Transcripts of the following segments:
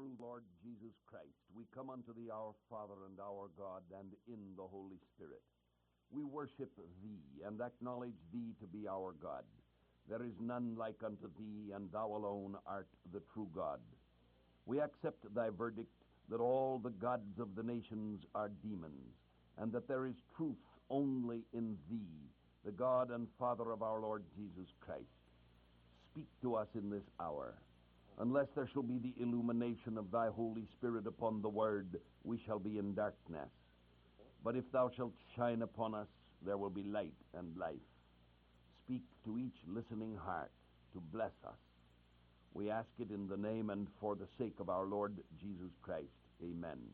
through Lord Jesus Christ, we come unto thee, our Father and our God, and in the Holy Spirit. We worship thee, and acknowledge thee to be our God. There is none like unto thee, and thou alone art the true God. We accept thy verdict that all the gods of the nations are demons, and that there is truth only in thee, the God and Father of our Lord Jesus Christ. Speak to us in this hour. Unless there shall be the illumination of thy Holy Spirit upon the word, we shall be in darkness. But if thou shalt shine upon us, there will be light and life. Speak to each listening heart to bless us. We ask it in the name and for the sake of our Lord Jesus Christ. Amen.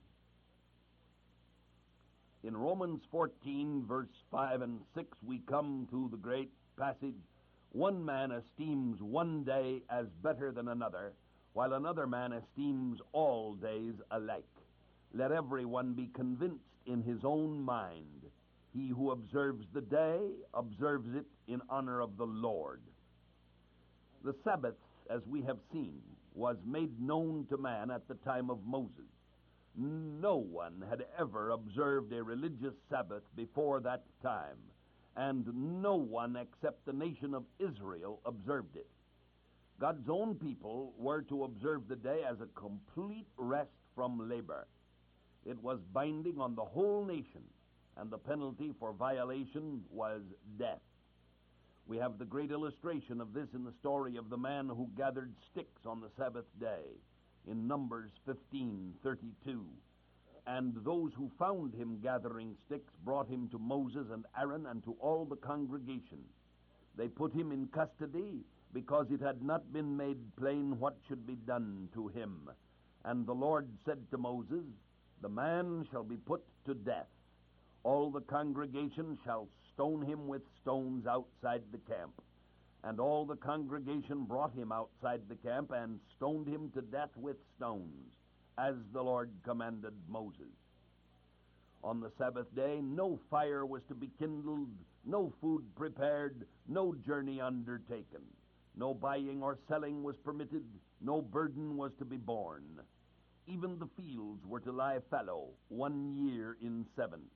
In Romans 14, verse 5 and 6, we come to the great passage, one man esteems one day as better than another, while another man esteems all days alike. Let everyone be convinced in his own mind. He who observes the day observes it in honor of the Lord. The Sabbath, as we have seen, was made known to man at the time of Moses. No one had ever observed a religious Sabbath before that time, and no one except the nation of Israel observed it. God's own people were to observe the day as a complete rest from labor. It was binding on the whole nation, and the penalty for violation was death. We have the great illustration of this in the story of the man who gathered sticks on the Sabbath day, in Numbers 15:32. And those who found him gathering sticks brought him to Moses and Aaron and to all the congregation. They put him in custody because it had not been made plain what should be done to him. And the Lord said to Moses, "The man shall be put to death. All the congregation shall stone him with stones outside the camp." And all the congregation brought him outside the camp and stoned him to death with stones, as the Lord commanded Moses. On the Sabbath day, no fire was to be kindled, no food prepared, no journey undertaken. No buying or selling was permitted, no burden was to be borne. Even the fields were to lie fallow 1 year in 7.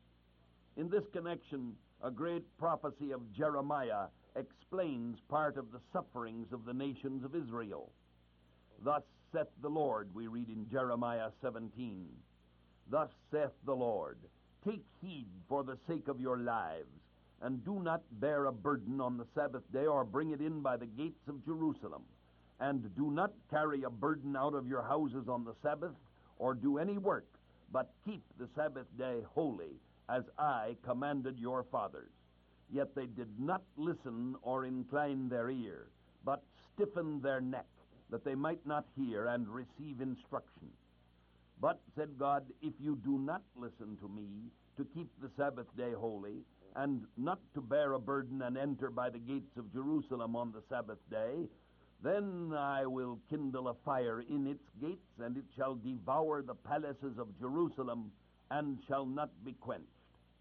In this connection, a great prophecy of Jeremiah explains part of the sufferings of the nations of Israel. Thus saith the Lord, we read in Jeremiah 17. Thus saith the Lord, take heed for the sake of your lives, and do not bear a burden on the Sabbath day, or bring it in by the gates of Jerusalem. And do not carry a burden out of your houses on the Sabbath, or do any work, but keep the Sabbath day holy, as I commanded your fathers. Yet they did not listen or incline their ear, but stiffened their neck, that they might not hear and receive instruction. But, said God, if you do not listen to me, to keep the Sabbath day holy, and not to bear a burden and enter by the gates of Jerusalem on the Sabbath day, then I will kindle a fire in its gates, and it shall devour the palaces of Jerusalem, and shall not be quenched.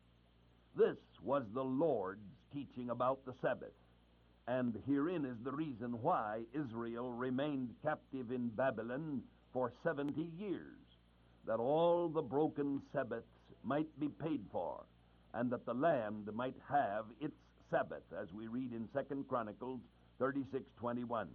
This was the Lord's teaching about the Sabbath. And herein is the reason why Israel remained captive in Babylon for 70 years, that all the broken Sabbaths might be paid for, and that the land might have its Sabbath, as we read in 2 Chronicles 36:21.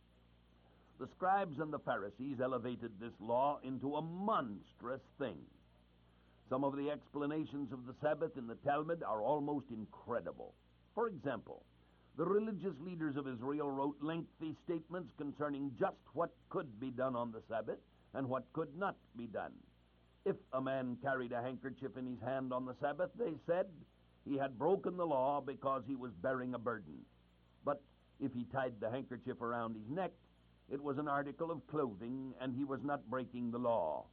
The scribes and the Pharisees elevated this law into a monstrous thing. Some of the explanations of the Sabbath in the Talmud are almost incredible. For example, the religious leaders of Israel wrote lengthy statements concerning just what could be done on the Sabbath and what could not be done. If a man carried a handkerchief in his hand on the Sabbath, they said, he had broken the law because he was bearing a burden. But if he tied the handkerchief around his neck, it was an article of clothing, and he was not breaking the law.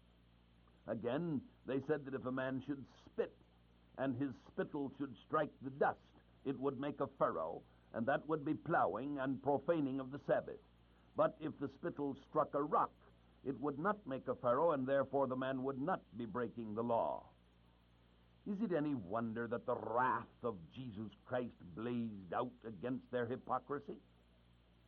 Again, they said that if a man should spit, and his spittle should strike the dust, it would make a furrow, and that would be plowing and profaning of the Sabbath. But if the spittle struck a rock, it would not make a furrow, and therefore the man would not be breaking the law. Is it any wonder that the wrath of Jesus Christ blazed out against their hypocrisy?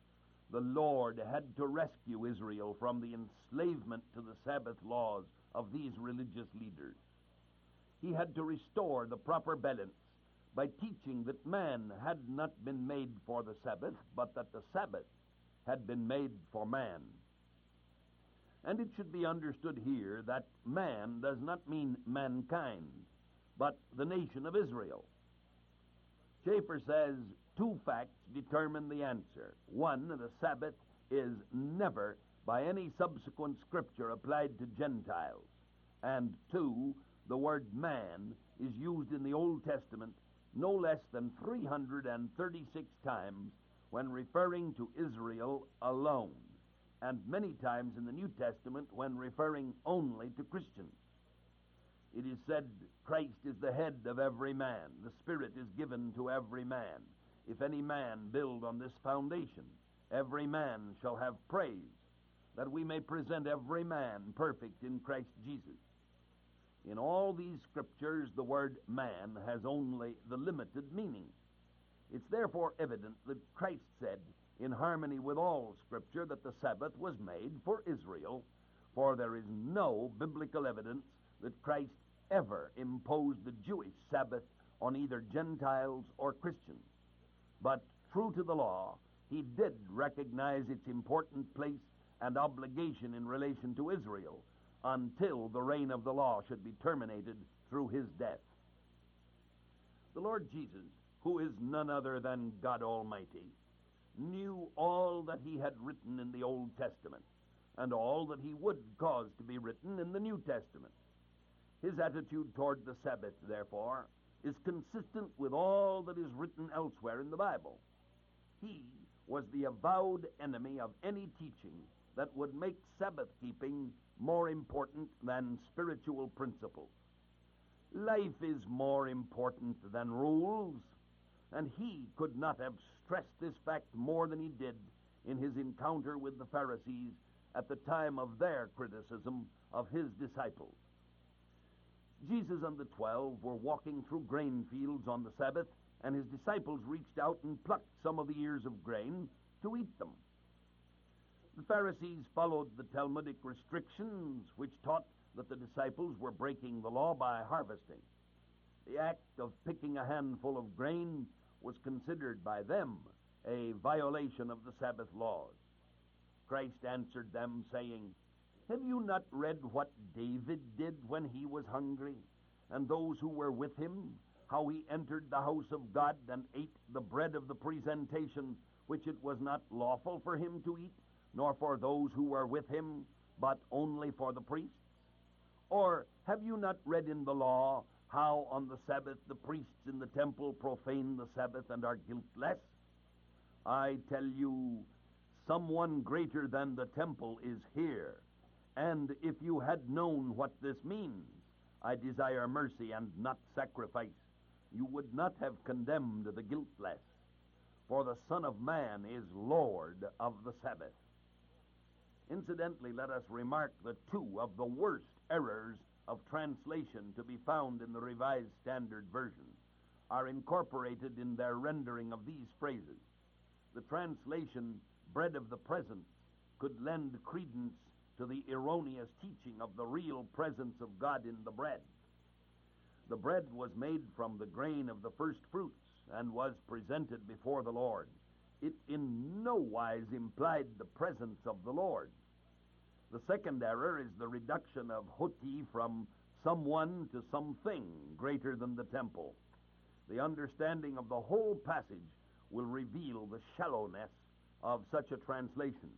the Lord had to rescue Israel from the enslavement to the Sabbath laws of these religious leaders. He had to restore the proper balance by teaching that man had not been made for the Sabbath, but that the Sabbath had been made for man. And it should be understood here that man does not mean mankind, but the nation of Israel. Schaeffer says two facts determine the answer. One, the Sabbath is never by any subsequent scripture applied to Gentiles. And two, the word man is used in the Old Testament no less than 336 times when referring to Israel alone, and many times in the New Testament when referring only to Christians. It is said, Christ is the head of every man. The Spirit is given to every man. If any man build on this foundation, every man shall have praise, that we may present every man perfect in Christ Jesus. In all these scriptures, the word man has only the limited meaning. It's therefore evident that Christ said, in harmony with all Scripture, that the Sabbath was made for Israel, for there is no biblical evidence that Christ ever imposed the Jewish Sabbath on either Gentiles or Christians. But true to the law, he did recognize its important place and obligation in relation to Israel until the reign of the law should be terminated through his death. The Lord Jesus, who is none other than God Almighty, knew all that he had written in the Old Testament and all that he would cause to be written in the New Testament. His attitude toward the Sabbath, therefore, is consistent with all that is written elsewhere in the Bible. He was the avowed enemy of any teaching that would make Sabbath keeping more important than spiritual principles. Life is more important than rules, and he could not have stressed this fact more than he did in his encounter with the Pharisees at the time of their criticism of his disciples. Jesus and the 12 were walking through grain fields on the Sabbath, and his disciples reached out and plucked some of the ears of grain to eat them. The Pharisees followed the Talmudic restrictions, which taught that the disciples were breaking the law by harvesting. The act of picking a handful of grain was considered by them a violation of the Sabbath laws. Christ answered them, saying, "Have you not read what David did when he was hungry, and those who were with him, how he entered the house of God and ate the bread of the presentation, which it was not lawful for him to eat, nor for those who were with him, but only for the priests? Or have you not read in the law how on the Sabbath the priests in the temple profane the Sabbath and are guiltless? I tell you, someone greater than the temple is here. And if you had known what this means, I desire mercy and not sacrifice, you would not have condemned the guiltless. For the Son of Man is Lord of the Sabbath." Incidentally, let us remark that two of the worst errors of translation to be found in the Revised Standard Version are incorporated in their rendering of these phrases. The translation, "bread of the presence," could lend credence to the erroneous teaching of the real presence of God in the bread. The bread was made from the grain of the first fruits and was presented before the Lord. It in no wise implied the presence of the Lord. The second error is the reduction of hoti from someone to something greater than the temple. The understanding of the whole passage will reveal the shallowness of such a translation.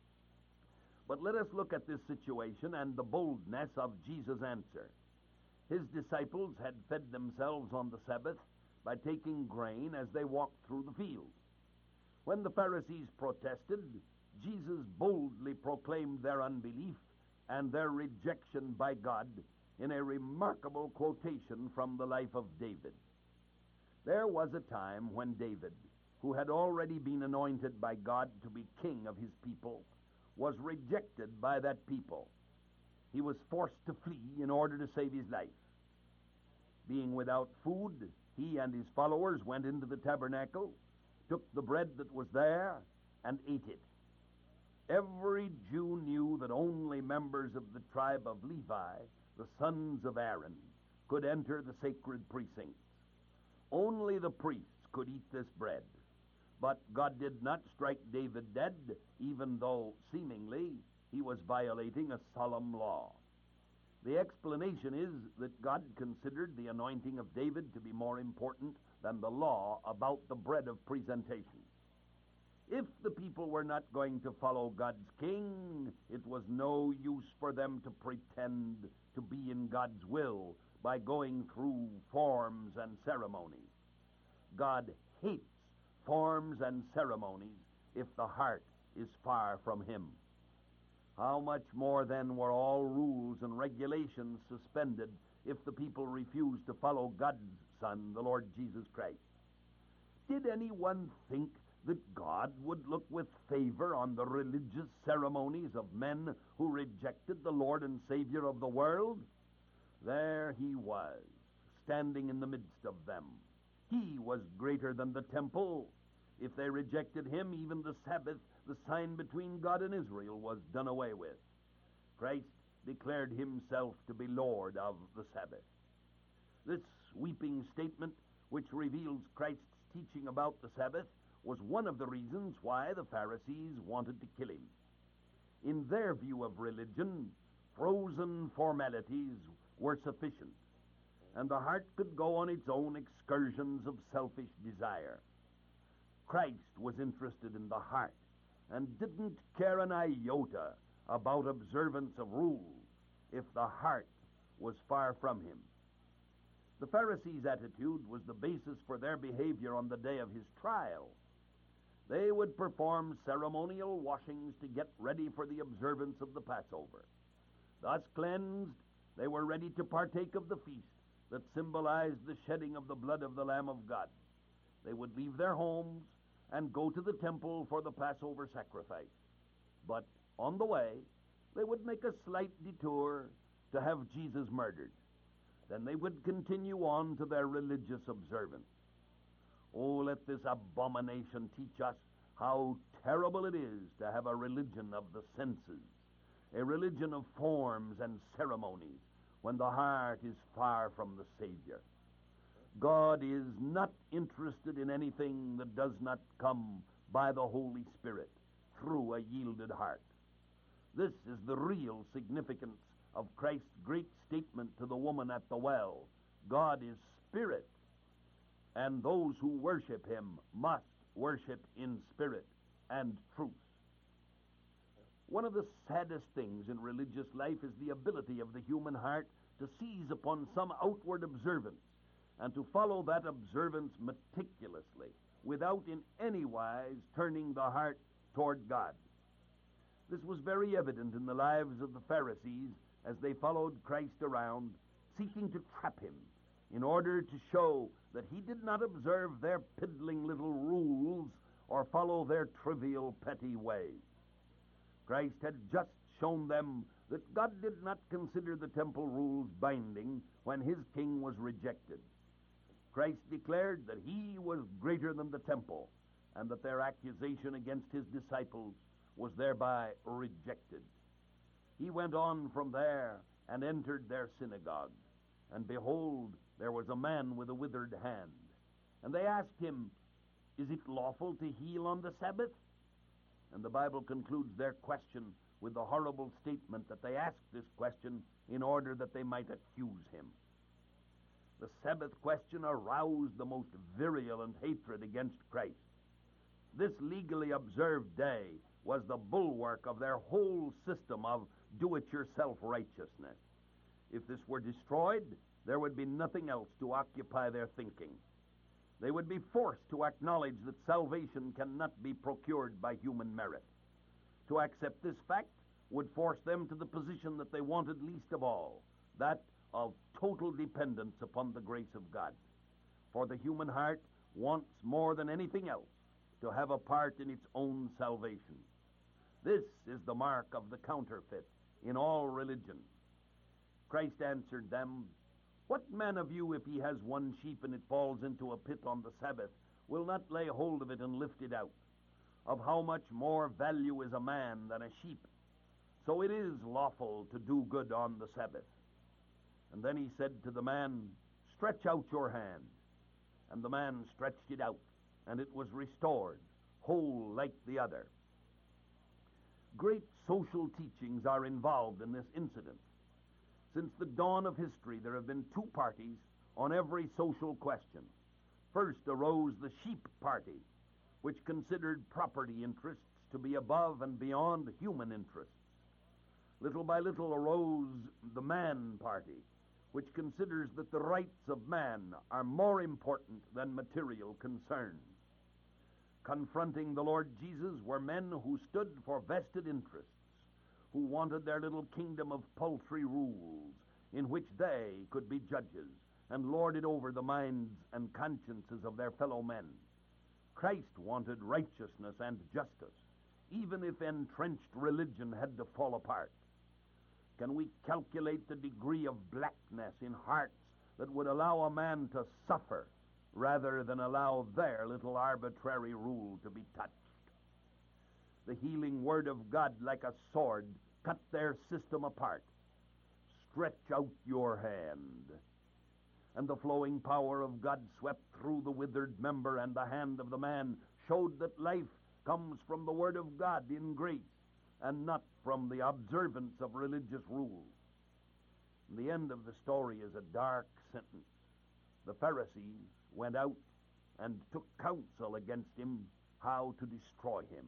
But let us look at this situation and the boldness of Jesus' answer. His disciples had fed themselves on the Sabbath by taking grain as they walked through the fields. When the Pharisees protested, Jesus boldly proclaimed their unbelief and their rejection by God in a remarkable quotation from the life of David. There was a time when David, who had already been anointed by God to be king of his people, was rejected by that people. He was forced to flee in order to save his life. Being without food, he and his followers went into the tabernacle, took the bread that was there, and ate it. Every Jew knew that only members of the tribe of Levi, the sons of Aaron, could enter the sacred precincts. Only the priests could eat this bread. But God did not strike David dead, even though, seemingly, he was violating a solemn law. The explanation is that God considered the anointing of David to be more important than the law about the bread of presentation. If the people were not going to follow God's king, it was no use for them to pretend to be in God's will by going through forms and ceremonies. God hates forms and ceremonies if the heart is far from him. How much more then were all rules and regulations suspended if the people refused to follow God's Son, the Lord Jesus Christ? Did anyone think that God would look with favor on the religious ceremonies of men who rejected the Lord and Savior of the world? There he was, standing in the midst of them. He was greater than the temple. If they rejected him, even the Sabbath, the sign between God and Israel, was done away with. Christ declared himself to be Lord of the Sabbath. This sweeping statement, which reveals Christ's teaching about the Sabbath, was one of the reasons why the Pharisees wanted to kill him. In their view of religion, frozen formalities were sufficient, and the heart could go on its own excursions of selfish desire. Christ was interested in the heart and didn't care an iota about observance of rules if the heart was far from him. The Pharisees' attitude was the basis for their behavior on the day of his trial. They would perform ceremonial washings to get ready for the observance of the Passover. Thus cleansed, they were ready to partake of the feast that symbolized the shedding of the blood of the Lamb of God. They would leave their homes and go to the temple for the Passover sacrifice. But on the way, they would make a slight detour to have Jesus murdered. Then they would continue on to their religious observance. Oh, let this abomination teach us how terrible it is to have a religion of the senses, a religion of forms and ceremonies, when the heart is far from the Savior. God is not interested in anything that does not come by the Holy Spirit through a yielded heart. This is the real significance of Christ's great statement to the woman at the well. God is spirit, and those who worship him must worship in spirit and truth. One of the saddest things in religious life is the ability of the human heart to seize upon some outward observance and to follow that observance meticulously without in any wise turning the heart toward God. This was very evident in the lives of the Pharisees as they followed Christ around, seeking to trap him in order to show that he did not observe their piddling little rules or follow their trivial petty ways. Christ had just shown them that God did not consider the temple rules binding when his king was rejected. Christ declared that he was greater than the temple, and that their accusation against his disciples was thereby rejected. He went on from there and entered their synagogue, and behold, there was a man with a withered hand. And they asked him, "Is it lawful to heal on the Sabbath?" And the Bible concludes their question with the horrible statement that they asked this question in order that they might accuse him. The Sabbath question aroused the most virulent hatred against Christ. This legally observed day was the bulwark of their whole system of do-it-yourself righteousness. If this were destroyed, there would be nothing else to occupy their thinking. They would be forced to acknowledge that salvation cannot be procured by human merit. To accept this fact would force them to the position that they wanted least of all, that of total dependence upon the grace of God. For the human heart wants more than anything else to have a part in its own salvation. This is the mark of the counterfeit in all religion. Christ answered them, "What man of you, if he has one sheep and it falls into a pit on the Sabbath, will not lay hold of it and lift it out? of how much more value is a man than a sheep. So it is lawful to do good on the Sabbath. And then he said to the man, Stretch out your hand. And the man stretched it out, and it was restored, whole like the other. Great social teachings are involved in this incident. Since the dawn of history, there have been two parties on every social question. First arose the sheep party, which considered property interests to be above and beyond human interests. Little by little arose the man party, which considers that the rights of man are more important than material concerns. Confronting the Lord Jesus were men who stood for vested interests, who wanted their little kingdom of paltry rules in which they could be judges and lord it over the minds and consciences of their fellow men. Christ wanted righteousness and justice, even if entrenched religion had to fall apart. Can we calculate the degree of blackness in hearts that would allow a man to suffer rather than allow their little arbitrary rule to be touched? The healing word of God, like a sword, cut their system apart. Stretch out your hand. And the flowing power of God swept through the withered member, and the hand of the man showed that life comes from the word of God in grace, and not from the observance of religious rules. And the end of the story is a dark sentence. The Pharisees went out and took counsel against him how to destroy him.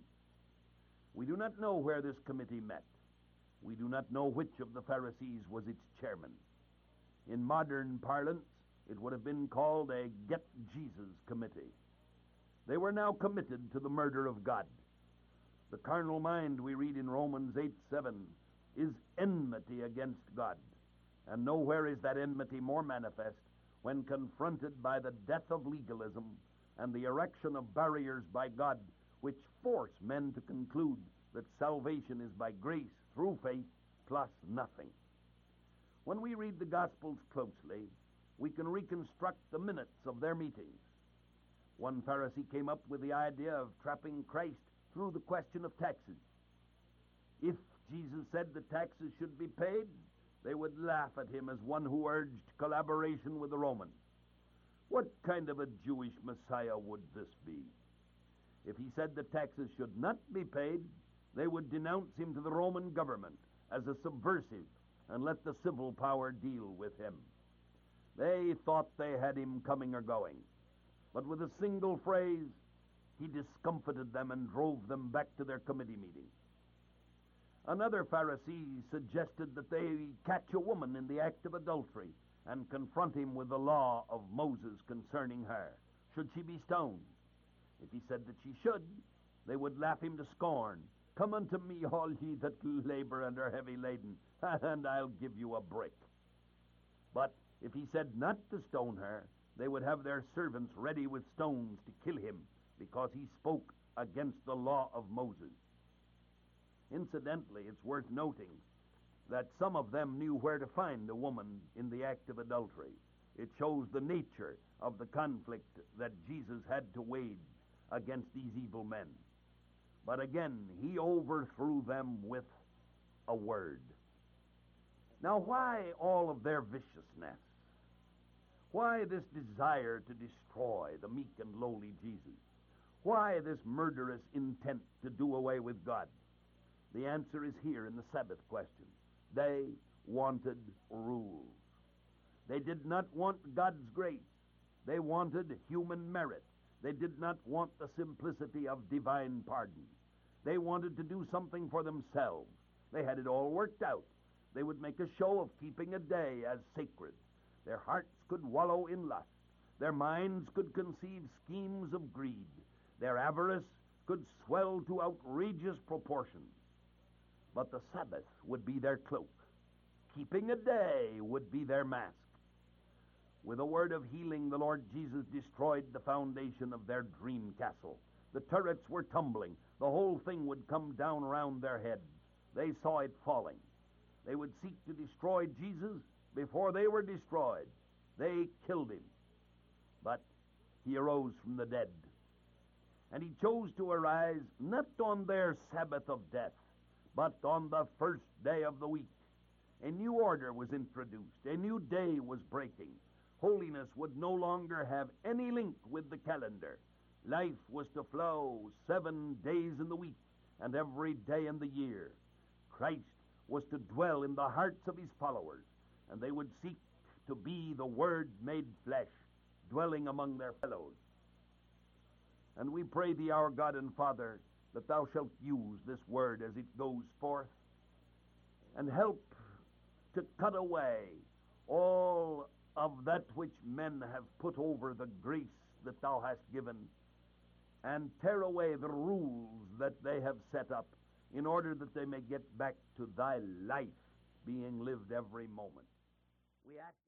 We do not know where this committee met. We do not know which of the Pharisees was its chairman. In modern parlance, it would have been called a Get Jesus Committee. They were now committed to the murder of God. The carnal mind, we read in Romans 8:7, is enmity against God. And nowhere is that enmity more manifest when confronted by the death of legalism and the erection of barriers by God which force men to conclude that salvation is by grace through faith plus nothing. When we read the Gospels closely, we can reconstruct the minutes of their meetings. One Pharisee came up with the idea of trapping Christ through the question of taxes. If Jesus said the taxes should be paid, they would laugh at him as one who urged collaboration with the Romans. What kind of a Jewish Messiah would this be? If he said the taxes should not be paid, they would denounce him to the Roman government as a subversive and let the civil power deal with him. They thought they had him coming or going, but with a single phrase, he discomfited them and drove them back to their committee meeting. Another Pharisee suggested that they catch a woman in the act of adultery and confront him with the law of Moses concerning her. Should she be stoned? If he said that she should, they would laugh him to scorn. Come unto me, all ye that labor and are heavy laden, and I'll give you a break. But if he said not to stone her, they would have their servants ready with stones to kill him, because he spoke against the law of Moses. Incidentally, it's worth noting that some of them knew where to find a woman in the act of adultery. It shows the nature of the conflict that Jesus had to wage against these evil men. But again, he overthrew them with a word. Now, why all of their viciousness? Why this desire to destroy the meek and lowly Jesus? Why this murderous intent to do away with God? The answer is here in the Sabbath question. They wanted rules. They did not want God's grace. They wanted human merit. They did not want the simplicity of divine pardon. They wanted to do something for themselves. They had it all worked out. They would make a show of keeping a day as sacred. Their hearts could wallow in lust. Their minds could conceive schemes of greed. Their avarice could swell to outrageous proportions. But the Sabbath would be their cloak. Keeping a day would be their mask. With a word of healing, the Lord Jesus destroyed the foundation of their dream castle. The turrets were tumbling. The whole thing would come down around their heads. They saw it falling. They would seek to destroy Jesus before they were destroyed. They killed him. But he arose from the dead. And he chose to arise not on their Sabbath of death, but on the first day of the week. A new order was introduced. A new day was breaking. Holiness would no longer have any link with the calendar. Life was to flow 7 days in the week and every day in the year. Christ was to dwell in the hearts of his followers, and they would seek to be the Word made flesh, dwelling among their fellows. And we pray thee, our God and Father, that thou shalt use this word as it goes forth, and help to cut away all of that which men have put over the grace that thou hast given, and tear away the rules that they have set up, in order that they may get back to thy life being lived every moment. We ask